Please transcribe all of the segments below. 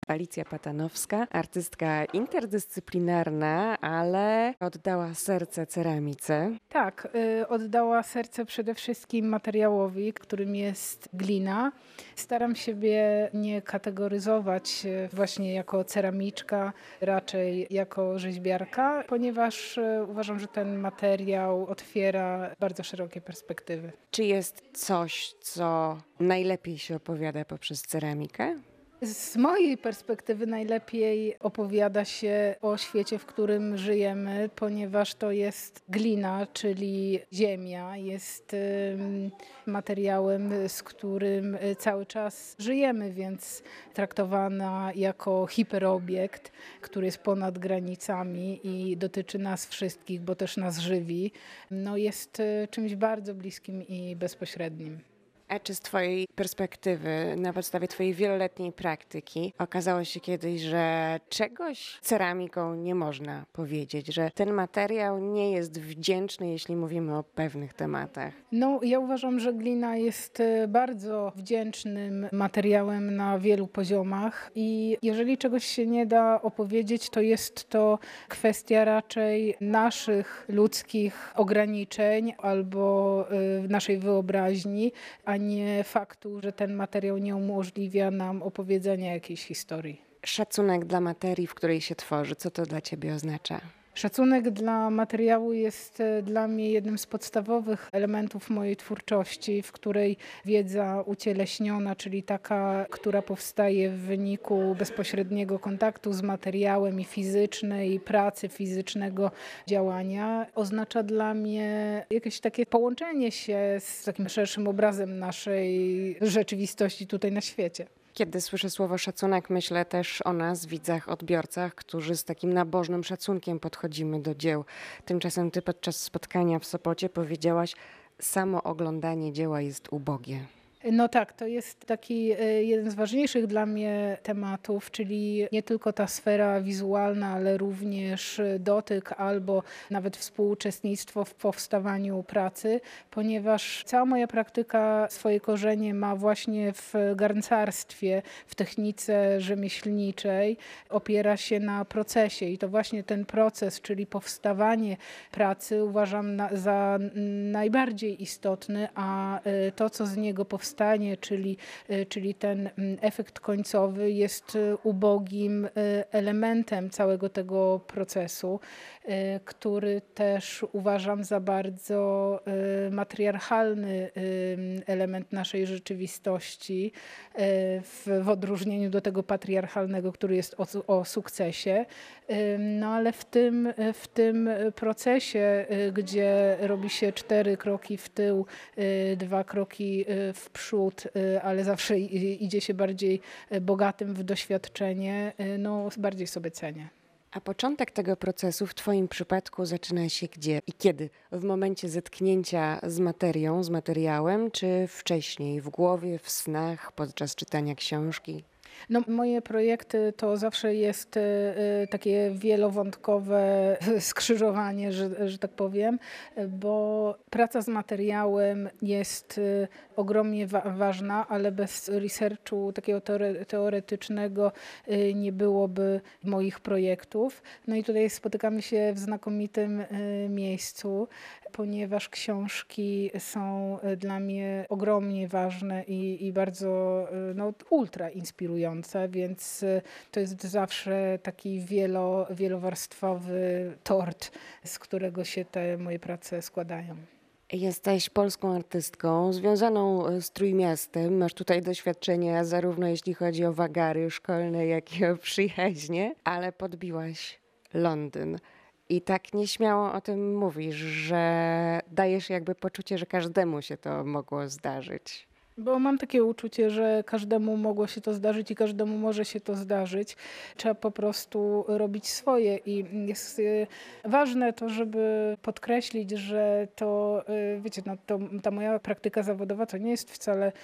Alicja Patanowska, artystka interdyscyplinarna, ale oddała serce ceramice. Tak, oddała serce przede wszystkim materiałowi, którym jest glina. Staram siebie nie kategoryzować właśnie jako ceramiczka, raczej jako rzeźbiarka, ponieważ uważam, że ten materiał otwiera bardzo szerokie perspektywy. Czy jest coś, co najlepiej się opowiada poprzez ceramikę? Z mojej perspektywy najlepiej opowiada się o świecie, w którym żyjemy, ponieważ to jest glina, czyli ziemia, jest materiałem, z którym cały czas żyjemy, więc traktowana jako hiperobiekt, który jest ponad granicami i dotyczy nas wszystkich, bo też nas żywi, no jest czymś bardzo bliskim i bezpośrednim. A czy z twojej perspektywy, na podstawie twojej wieloletniej praktyki, okazało się kiedyś, że czegoś ceramiką nie można powiedzieć, że ten materiał nie jest wdzięczny, jeśli mówimy o pewnych tematach? No, ja uważam, że glina jest bardzo wdzięcznym materiałem na wielu poziomach i jeżeli czegoś się nie da opowiedzieć, to jest to kwestia raczej naszych ludzkich ograniczeń albo naszej wyobraźni, a nie faktu, że ten materiał nie umożliwia nam opowiedzenia jakiejś historii. Szacunek dla materii, w której się tworzy, co to dla ciebie oznacza? Szacunek dla materiału jest dla mnie jednym z podstawowych elementów mojej twórczości, w której wiedza ucieleśniona, czyli taka, która powstaje w wyniku bezpośredniego kontaktu z materiałem i fizycznej pracy, fizycznego działania, oznacza dla mnie jakieś takie połączenie się z takim szerszym obrazem naszej rzeczywistości tutaj na świecie. Kiedy słyszę słowo szacunek, myślę też o nas, widzach, odbiorcach, którzy z takim nabożnym szacunkiem podchodzimy do dzieł. Tymczasem ty podczas spotkania w Sopocie powiedziałaś, samo oglądanie dzieła jest ubogie. No tak, to jest taki jeden z ważniejszych dla mnie tematów, czyli nie tylko ta sfera wizualna, ale również dotyk albo nawet współuczestnictwo w powstawaniu pracy, ponieważ cała moja praktyka swoje korzenie ma właśnie w garncarstwie, w technice rzemieślniczej, opiera się na procesie i to właśnie ten proces, czyli powstawanie pracy uważam za najbardziej istotny, a to, co z niego powstaje, czyli ten efekt końcowy jest ubogim elementem całego tego procesu, który też uważam za bardzo matriarchalny element naszej rzeczywistości, w odróżnieniu do tego patriarchalnego, który jest o sukcesie. No ale w tym procesie, gdzie robi się 4 kroki w tył, 2 kroki w przód, ale zawsze idzie się bardziej bogatym w doświadczenie, no bardziej sobie cenię. A początek tego procesu w twoim przypadku zaczyna się gdzie i kiedy? W momencie zetknięcia z materią, z materiałem, czy wcześniej? W głowie, w snach, podczas czytania książki? No, moje projekty to zawsze jest takie wielowątkowe skrzyżowanie, że tak powiem, bo praca z materiałem jest ogromnie ważna, ale bez researchu takiego teoretycznego nie byłoby moich projektów. No i tutaj spotykamy się w znakomitym miejscu, ponieważ książki są dla mnie ogromnie ważne i bardzo no, ultra inspirujące, więc to jest zawsze taki wielowarstwowy tort, z którego się te moje prace składają. Jesteś polską artystką związaną z Trójmiastem. Masz tutaj doświadczenia zarówno jeśli chodzi o wagary szkolne, jak i o przyjaźnie, ale podbiłaś Londyn. I tak nieśmiało o tym mówisz, że dajesz jakby poczucie, że każdemu się to mogło zdarzyć. Bo mam takie uczucie, że każdemu mogło się to zdarzyć i każdemu może się to zdarzyć. Trzeba po prostu robić swoje i jest ważne to, żeby podkreślić, że to, wiecie, no to ta moja praktyka zawodowa to nie jest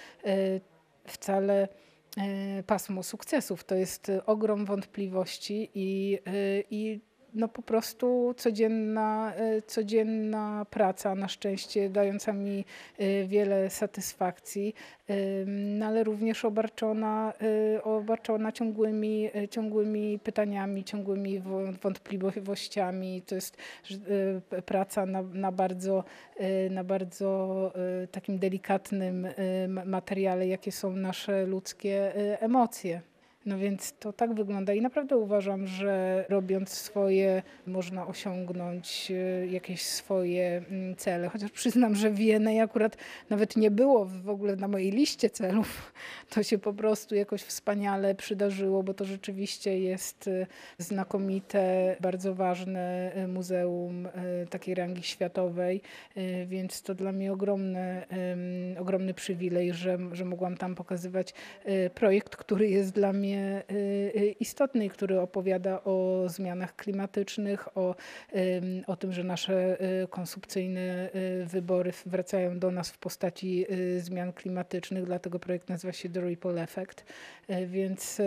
wcale pasmo sukcesów. To jest ogrom wątpliwości i no po prostu codzienna praca, na szczęście dająca mi wiele satysfakcji, no ale również obarczona ciągłymi pytaniami, ciągłymi wątpliwościami. To jest praca na bardzo takim delikatnym materiale, jakie są nasze ludzkie emocje. No więc to tak wygląda i naprawdę uważam, że robiąc swoje można osiągnąć jakieś swoje cele. Chociaż przyznam, że V&A akurat nawet nie było w ogóle na mojej liście celów. To się po prostu jakoś wspaniale przydarzyło, bo to rzeczywiście jest znakomite, bardzo ważne muzeum takiej rangi światowej, więc to dla mnie ogromny przywilej, że mogłam tam pokazywać projekt, który jest dla mnie istotny i który opowiada o zmianach klimatycznych, o tym, że nasze konsumpcyjne wybory wracają do nas w postaci zmian klimatycznych, dlatego projekt nazywa się The Ripple Effect, więc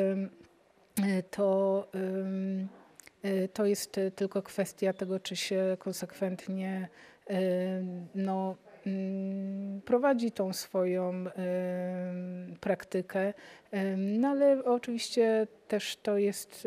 to jest tylko kwestia tego, czy się konsekwentnie prowadzi tą swoją praktykę, no ale oczywiście też to jest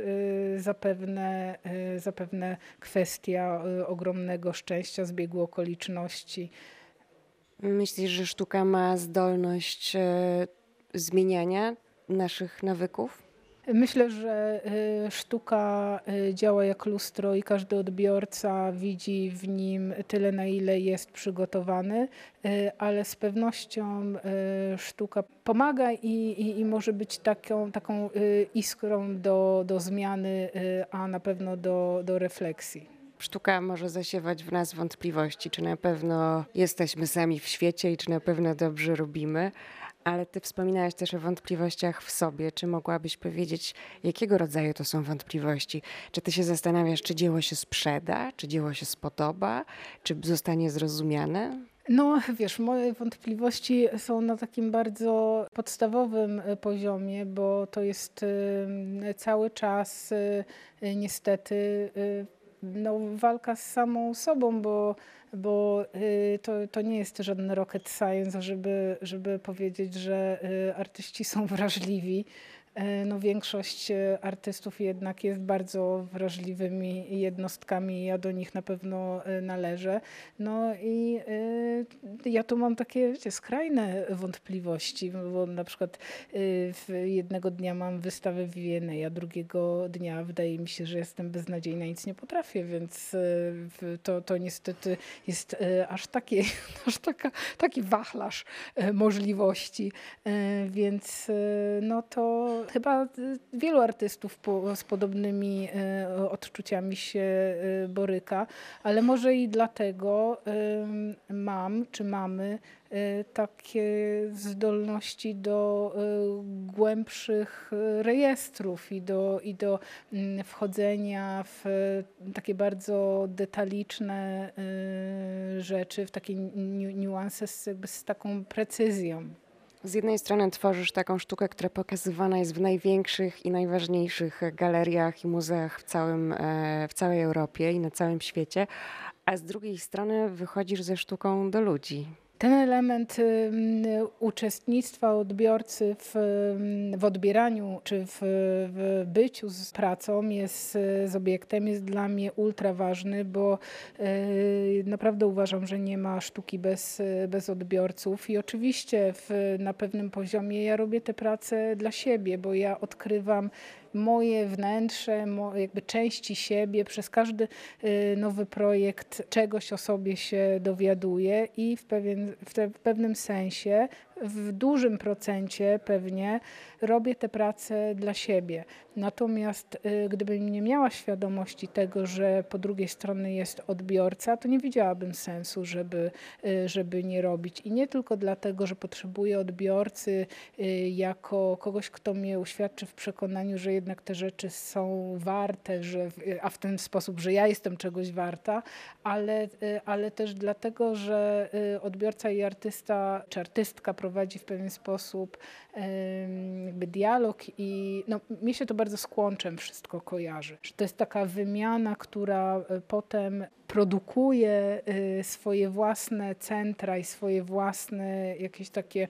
zapewne kwestia ogromnego szczęścia, zbiegu okoliczności. Myślisz, że sztuka ma zdolność zmieniania naszych nawyków? Myślę, że sztuka działa jak lustro i każdy odbiorca widzi w nim tyle, na ile jest przygotowany, ale z pewnością sztuka pomaga i może być taką iskrą do zmiany, a na pewno do refleksji. Sztuka może zasiewać w nas wątpliwości, czy na pewno jesteśmy sami w świecie i czy na pewno dobrze robimy. Ale ty wspominałaś też o wątpliwościach w sobie. Czy mogłabyś powiedzieć, jakiego rodzaju to są wątpliwości? Czy ty się zastanawiasz, czy dzieło się sprzeda, czy dzieło się spodoba, czy zostanie zrozumiane? No wiesz, moje wątpliwości są na takim bardzo podstawowym poziomie, bo to jest cały czas niestety walka z samą sobą, bo to nie jest żaden rocket science, żeby powiedzieć, że artyści są wrażliwi. No, większość artystów jednak jest bardzo wrażliwymi jednostkami, ja do nich na pewno należę. No i ja tu mam takie, wiecie, skrajne wątpliwości, bo na przykład jednego dnia mam wystawę w V&A, a drugiego dnia wydaje mi się, że jestem beznadziejna, nic nie potrafię, więc to niestety jest taki wachlarz możliwości, więc no to chyba wielu artystów z podobnymi odczuciami się boryka, ale może i dlatego mamy takie zdolności do głębszych rejestrów i do wchodzenia w takie bardzo detaliczne rzeczy, w takie niuanse z taką precyzją. Z jednej strony tworzysz taką sztukę, która pokazywana jest w największych i najważniejszych galeriach i muzeach w całej Europie i na całym świecie, a z drugiej strony wychodzisz ze sztuką do ludzi. Ten element uczestnictwa odbiorcy w odbieraniu czy w byciu z pracą, z obiektem jest dla mnie ultra ważny, bo naprawdę uważam, że nie ma sztuki bez odbiorców i oczywiście na pewnym poziomie ja robię tę pracę dla siebie, bo ja odkrywam moje wnętrze, jakby części siebie, przez każdy nowy projekt czegoś o sobie się dowiaduję i w pewnym sensie, w dużym procencie pewnie robię tę pracę dla siebie. Natomiast gdybym nie miała świadomości tego, że po drugiej stronie jest odbiorca, to nie widziałabym sensu, żeby nie robić. I nie tylko dlatego, że potrzebuję odbiorcy jako kogoś, kto mnie uświadczy w przekonaniu, że jednak te rzeczy są warte, a w ten sposób, że ja jestem czegoś warta, ale też dlatego, że odbiorca i artysta czy artystka prowadzi w pewien sposób jakby dialog i no, mi się to bardzo z Kłączem wszystko kojarzy. Że to jest taka wymiana, która potem produkuje swoje własne centra i swoje własne jakieś takie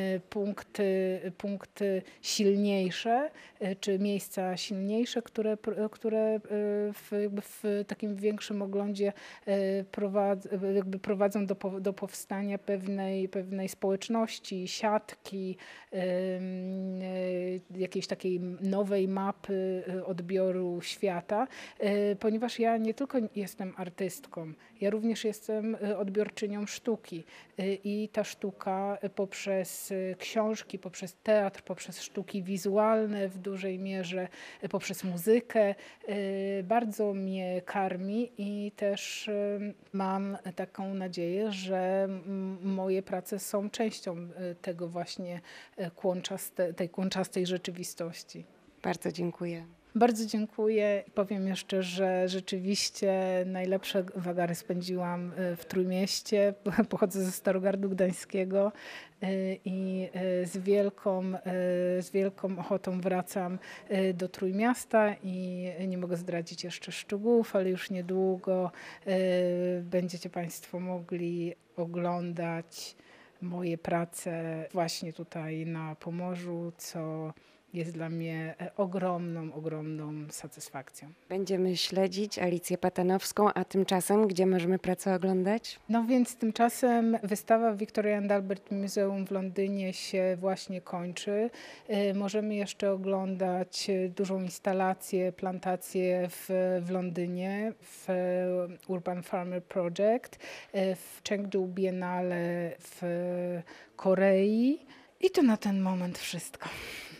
punkty silniejsze, czy miejsca silniejsze, które jakby w takim większym oglądzie prowadzą do powstania pewnej społeczności, siatki, jakiejś takiej nowej mapy odbioru świata, ponieważ ja nie tylko jestem artystką, ja również jestem odbiorczynią sztuki i ta sztuka poprzez książki, poprzez teatr, poprzez sztuki wizualne w dużej mierze, poprzez muzykę bardzo mnie karmi i też mam taką nadzieję, że moje prace są częścią tego właśnie tej kłączastej rzeczywistości. Bardzo dziękuję. Bardzo dziękuję i powiem jeszcze, że rzeczywiście najlepsze wagary spędziłam w Trójmieście. Pochodzę ze Starogardu Gdańskiego i z wielką ochotą wracam do Trójmiasta i nie mogę zdradzić jeszcze szczegółów, ale już niedługo będziecie Państwo mogli oglądać moje prace właśnie tutaj na Pomorzu, co jest dla mnie ogromną satysfakcją. Będziemy śledzić Alicję Patanowską, a tymczasem gdzie możemy pracę oglądać? No więc tymczasem wystawa w Victoria and Albert Museum w Londynie się właśnie kończy. Możemy jeszcze oglądać dużą instalację, plantację w Londynie, w Urban Farmer Project, w Chengdu Biennale w Korei. I to na ten moment wszystko.